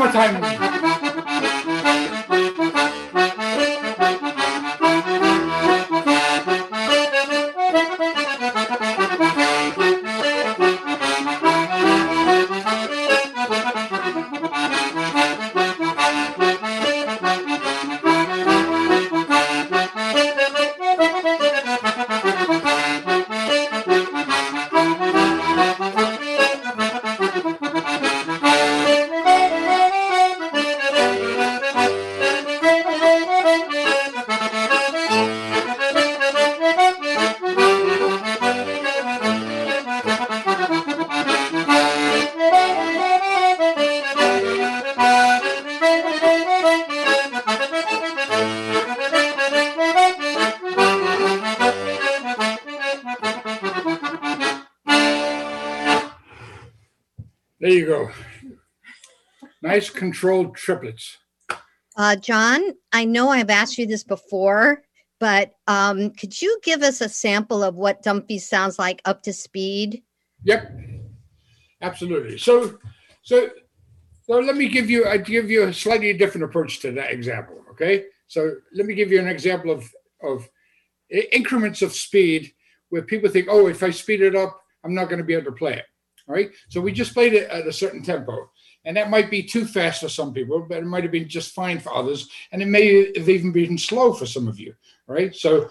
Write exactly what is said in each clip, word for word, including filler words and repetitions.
more time. There you go. Nice controlled triplets. Uh, John, I know I've asked you this before, but um, could you give us a sample of what Dumpy sounds like up to speed? Yep, absolutely. So, so, so let me give you, I give you a slightly different approach to that example. Okay. So let me give you an example of, of increments of speed where people think, oh, if I speed it up, I'm not going to be able to play it. All right. So we just played it at a certain tempo, and that might be too fast for some people, but it might have been just fine for others. And it may have even been slow for some of you. All right. So.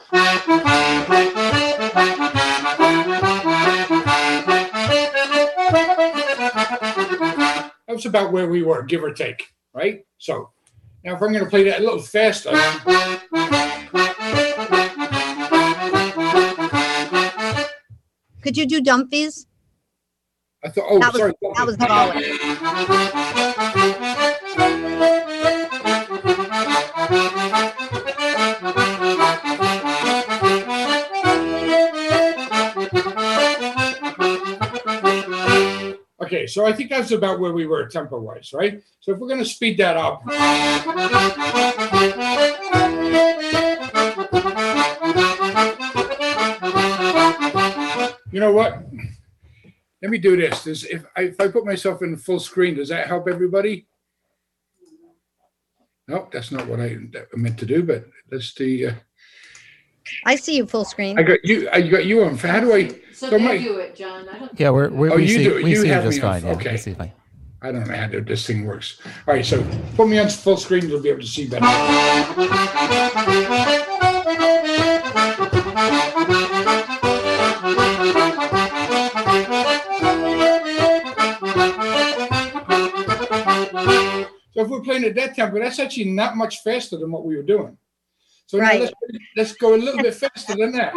That was about where we were, give or take. Right. So now if I'm going to play that a little faster. Could you do Dumpy's? I thought, oh, that was, sorry. That was Galway. Okay, so I think that's about where we were tempo-wise, right? So if we're going to speed that up. You know what? Let me do this. Does, if, I, if I put myself in full screen, does that help everybody? No, that's not what I meant to do, but let's see. Uh, I see you full screen. I got you. I got you on. How do I? So, so they my, do it, John. I don't yeah, we're, we're, oh, we you see, do. we you see have just me fine. on. Yeah, okay. we see fine. I don't know how this thing works. All right, so put me on full screen. You'll be able to see better. So if we're playing at that tempo, that's actually not much faster than what we were doing. So right. now let's, let's go a little bit faster than that.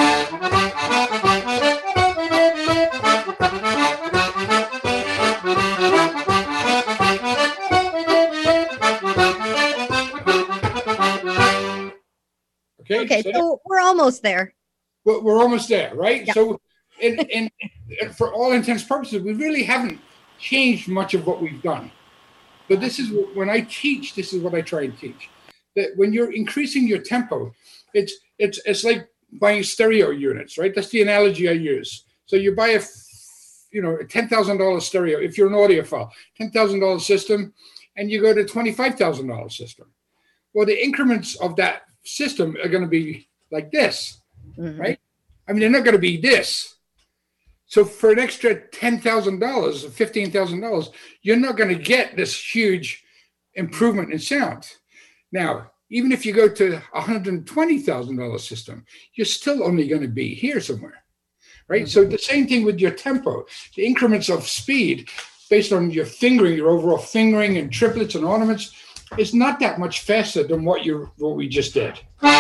Okay, okay, so, so we're almost there. We're, we're almost there, right? Yeah. So in, in, for all intents and purposes, we really haven't changed much of what we've done. But this is when I teach, this is what I try and teach. That when you're increasing your tempo, it's it's it's like buying stereo units, right? That's the analogy I use. So you buy a, you know, a ten thousand dollars stereo, if you're an audiophile, ten thousand dollars system, and you go to twenty-five thousand dollars system. Well, the increments of that system are going to be like this, mm-hmm. right? I mean, they're not going to be this. So for an extra ten thousand dollars or fifteen thousand dollars, you're not going to get this huge improvement in sound. Now, even if you go to a one hundred twenty thousand dollars system, you're still only going to be here somewhere, right? Mm-hmm. So the same thing with your tempo. The increments of speed based on your fingering, your overall fingering and triplets and ornaments, is not that much faster than what you what we just did.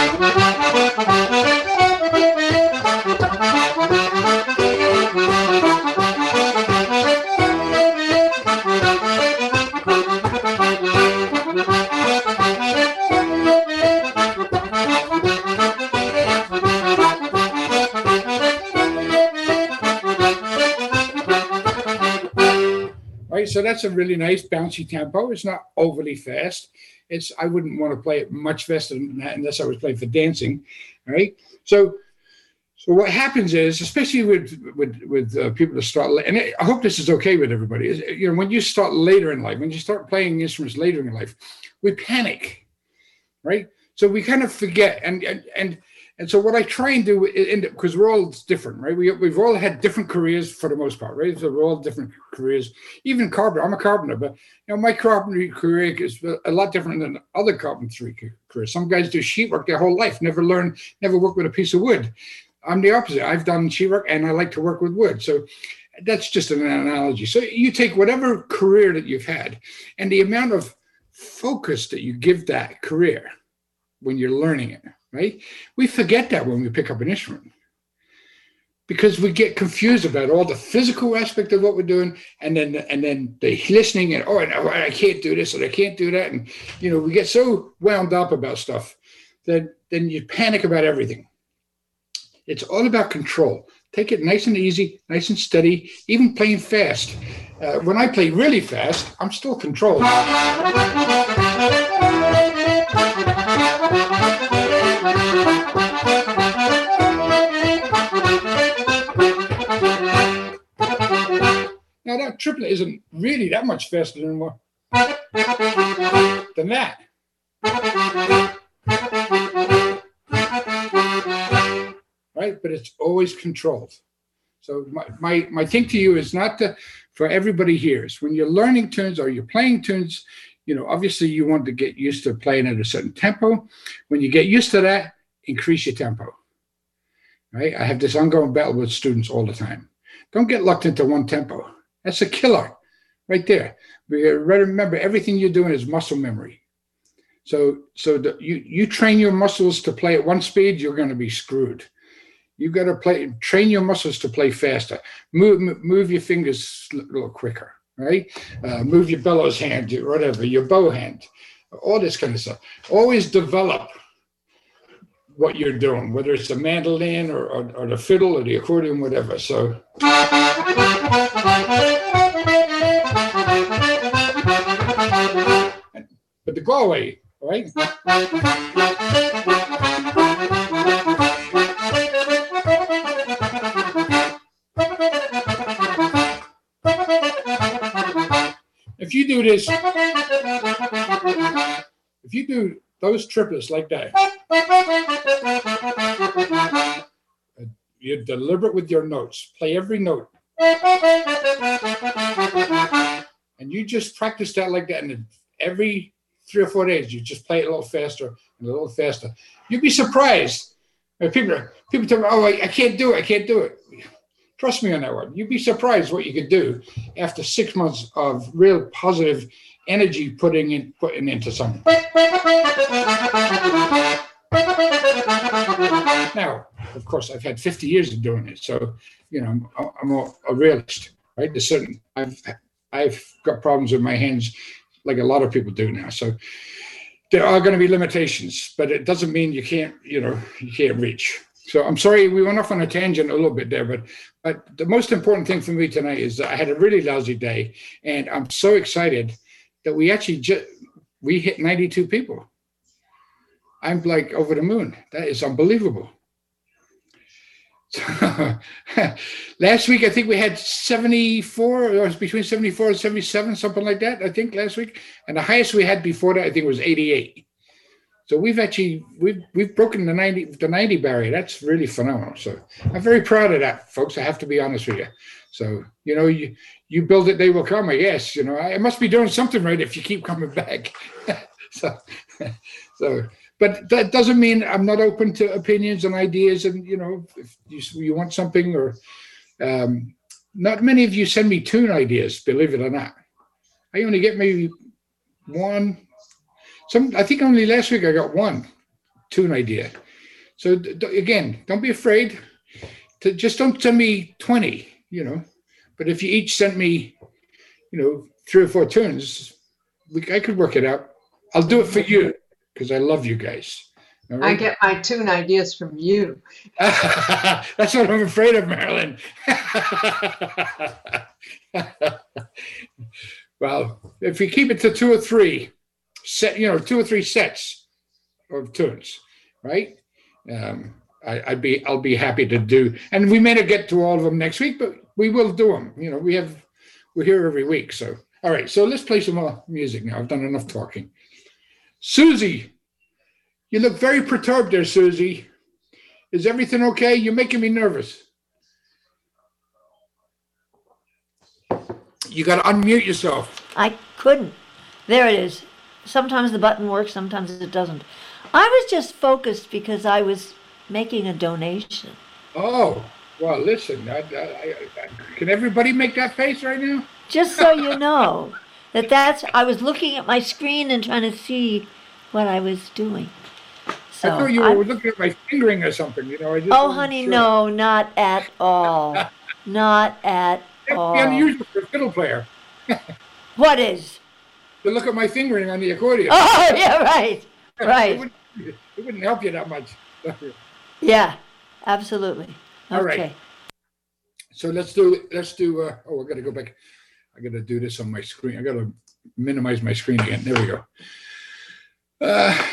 Right, so that's a really nice bouncy tempo. It's not overly fast. It's I wouldn't want to play it much faster than that unless I was playing for dancing. All right. So So what happens is, especially with with with uh, people that start, and I hope this is okay with everybody. Is, you know, when you start later in life, when you start playing instruments later in life, we panic, right? So we kind of forget, and and and and so what I try and do, because we're all different, right? We we've all had different careers for the most part, right? So we're all different careers. Even carpenter, I'm a carpenter, but you know, my carpentry career is a lot different than other carpentry careers. Some guys do sheetwork their whole life, never learn, never work with a piece of wood. I'm the opposite. I've done sheetwork and I like to work with wood. So that's just an analogy. So you take whatever career that you've had and the amount of focus that you give that career when you're learning it, right? We forget that when we pick up an instrument because we get confused about all the physical aspect of what we're doing and then and then the listening and, oh, I can't do this and I can't do that. And, you know, we get so wound up about stuff that then you panic about everything. It's all about control. Take it nice and easy, nice and steady, even playing fast. Uh, when I play really fast, I'm still controlled. Now, that triplet isn't really that much faster than, more, than that. Right? But it's always controlled. So my, my, my thing to you is not to, for everybody here, is when you're learning tunes or you're playing tunes, you know, obviously you want to get used to playing at a certain tempo. When you get used to that, increase your tempo, right? I have this ongoing battle with students all the time. Don't get locked into one tempo. That's a killer right there. Remember, everything you're doing is muscle memory. So, so the, you, you train your muscles to play at one speed, you're going to be screwed. You got to play, train your muscles to play faster. Move, move your fingers a little quicker, right? Uh, move your bellows hand, whatever, your bow hand, all this kind of stuff. Always develop what you're doing, whether it's the mandolin or, or, or the fiddle or the accordion, whatever. So. But the Galway, right? If you do this, if you do those triplets like that, you're deliberate with your notes, play every note. And you just practice that like that. And every three or four days, you just play it a little faster and a little faster. You'd be surprised. People, people tell me, oh, I, I can't do it. I can't do it. Trust me on that one. You'd be surprised what you could do after six months of real positive energy putting in, putting into something. Now, of course, I've had fifty years of doing it, so you know I'm, I'm a, a realist, right? There's certain I've I've got problems with my hands, like a lot of people do now. So there are going to be limitations, but it doesn't mean you can't, you know, you can't reach. So I'm sorry we went off on a tangent a little bit there, but but the most important thing for me tonight is that I had a really lousy day, and I'm so excited that we actually just we hit ninety-two people. I'm like over the moon. That is unbelievable. So, last week I think we had seventy-four, or it was between seventy-four and seventy-seven, something like that. I think last week, and the highest we had before that I think was eighty-eight. So we've actually we've we've broken the ninety the ninety barrier. That's really phenomenal. So I'm very proud of that, folks. I have to be honest with you. So you know, you you build it, they will come. I guess you know I must be doing something right if you keep coming back. so so, but that doesn't mean I'm not open to opinions and ideas. And you know, if you, you want something, or um, not many of you send me tune ideas, believe it or not. I only get maybe one. Some, I think only last week I got one tune idea. So d- again, don't be afraid to just don't send me twenty, you know, but if you each sent me, you know, three or four tunes, we, I could work it out. I'll do it for you because I love you guys. All right? I get my tune ideas from you. That's what I'm afraid of, Marilyn. Well, if we keep it to two or three, set, you know, two or three sets of tunes, right? Um, I, I'd be I'll be happy to do. And we may not get to all of them next week, but we will do them. You know, we have we're here every week. So all right, so let's play some more music now. I've done enough talking. Susie, you look very perturbed there, Susie. Is everything okay? You're making me nervous. You got to unmute yourself. I couldn't. There it is. Sometimes the button works, sometimes it doesn't. I was just focused because I was making a donation. Oh, well, listen, I, I, I, can everybody make that face right now? Just so you know that that's, I was looking at my screen and trying to see what I was doing. So I thought you I, were looking at my fingering or something, you know. I just oh, wasn't honey, sure. no, not at all. Not at That'd all. be unusual for a fiddle player What is? to look at my fingering on the accordion. Oh, yeah, right, It right. wouldn't, it wouldn't help you that much. Yeah, absolutely. All right. Okay. So let's do, let's do, uh, oh, I gotta go back. I gotta do this on my screen. I gotta minimize my screen again. There we go. Uh,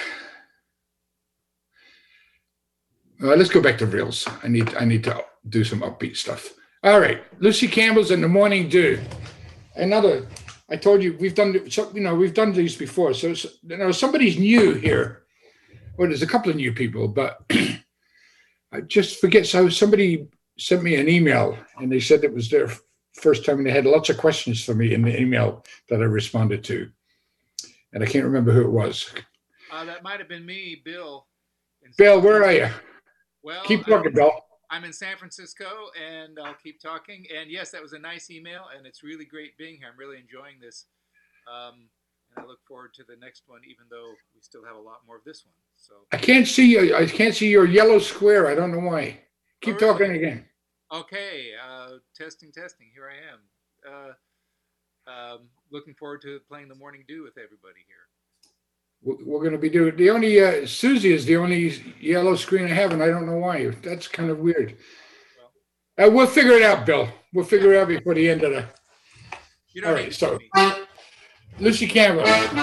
uh, let's go back to reels. I need, I need to do some upbeat stuff. All right, Lucy Campbell's In the Morning Dew. Another, I told you, we've done, so, you know, we've done these before. So, so you know, somebody's new here. Well, there's a couple of new people, but I just forget. So somebody sent me an email and they said it was their first time and they had lots of questions for me in the email that I responded to. And I can't remember who it was. Uh, that might have been me, Bill. in Bill, San where are you? Francisco. Well, Keep talking, I'm, Bill. I'm in San Francisco, and I'll keep talking. And yes, that was a nice email, and it's really great being here. I'm really enjoying this. Um, and I look forward to the next one, even though we still have a lot more of this one. So I can't see you. I can't see your yellow square. I don't know why. Keep Oh, really? talking again. Okay, uh, testing, testing. Here I am. Uh, um, looking forward to playing the Morning Dew with everybody here. We're we're going to be doing the only uh, Susie is the only yellow screen I have, and I don't know why. That's kind of weird. Uh, we'll figure it out, Bill. We'll figure it out before the end of the. You don't All need right, to so see me. Lucy Campbell.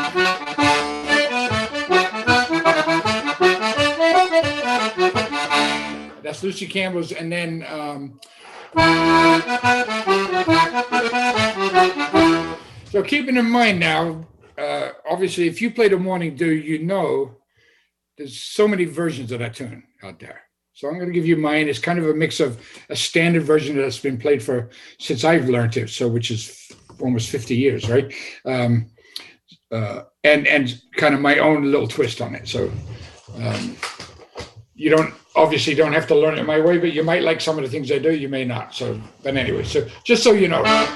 That's Lucy Campbell's, and then um, so keeping in mind now, uh, obviously, if you play the Morning Dew, you know there's so many versions of that tune out there. So I'm going to give you mine. It's kind of a mix of a standard version that's been played for since I've learned it, so which is almost fifty years, right? Um, uh, and and kind of my own little twist on it. So um, you don't obviously don't have to learn it my way, but you might like some of the things I do. You may not. So, but anyway, so just so you know.